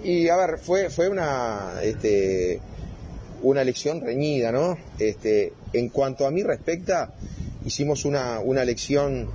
Y a ver, fue una elección reñida, ¿no? En cuanto a mí respecta, hicimos una elección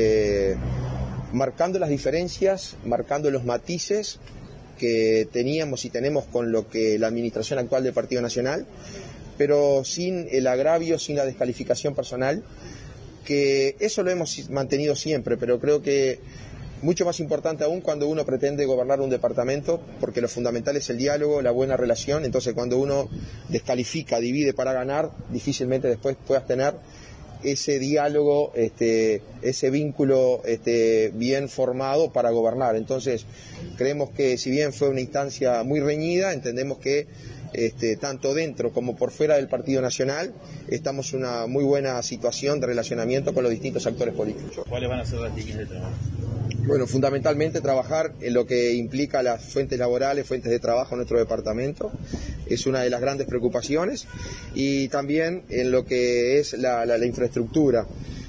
marcando las diferencias, marcando los matices que teníamos y tenemos con lo que la administración actual del Partido Nacional, pero sin el agravio, sin la descalificación personal, que eso lo hemos mantenido siempre, pero creo que mucho más importante aún cuando uno pretende gobernar un departamento, porque lo fundamental es el diálogo, la buena relación. Entonces cuando uno descalifica, divide para ganar, difícilmente después puedas tener ese diálogo, ese vínculo bien formado para gobernar. Entonces creemos que si bien fue una instancia muy reñida, entendemos que tanto dentro como por fuera del Partido Nacional estamos en una muy buena situación de relacionamiento con los distintos actores políticos. ¿Cuáles van a ser las líneas de trabajo? Bueno, fundamentalmente trabajar en lo que implica las fuentes laborales, fuentes de trabajo en nuestro departamento, es una de las grandes preocupaciones, y también en lo que es la infraestructura,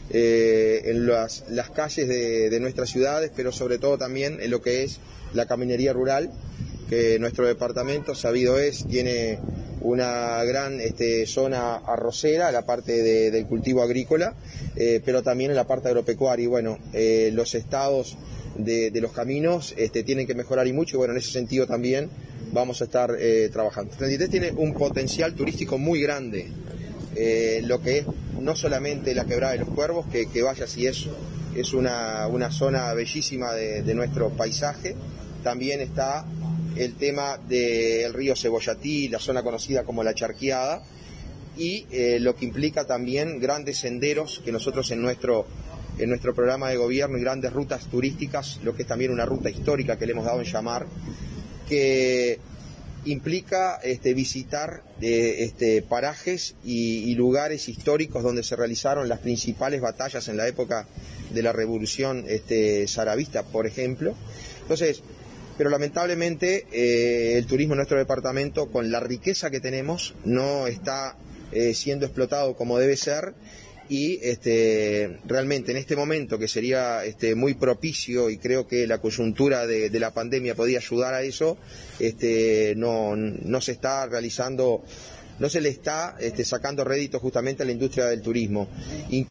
en las calles de nuestras ciudades, pero sobre todo también en lo que es la caminería rural, que nuestro departamento, sabido es, tiene una gran zona arrocera, la parte del cultivo agrícola, pero también en la parte agropecuaria. Y bueno, los estados de los caminos tienen que mejorar y mucho, y bueno, en ese sentido también vamos a estar trabajando. 33 tiene un potencial turístico muy grande, lo que es no solamente la Quebrada de los Cuervos, que vaya si es una zona bellísima de nuestro paisaje. También está el tema del río Cebollatí, la zona conocida como La Charqueada, y lo que implica también grandes senderos que nosotros en nuestro programa de gobierno, y grandes rutas turísticas, lo que es también una ruta histórica que le hemos dado en llamar, que implica visitar parajes y lugares históricos donde se realizaron las principales batallas en la época de la Revolución Saravista, por ejemplo. Entonces, pero lamentablemente el turismo en nuestro departamento, con la riqueza que tenemos, no está siendo explotado como debe ser, y realmente en este momento, que sería muy propicio, y creo que la coyuntura de la pandemia podía ayudar a eso, no se está realizando, no se le está sacando rédito justamente a la industria del turismo.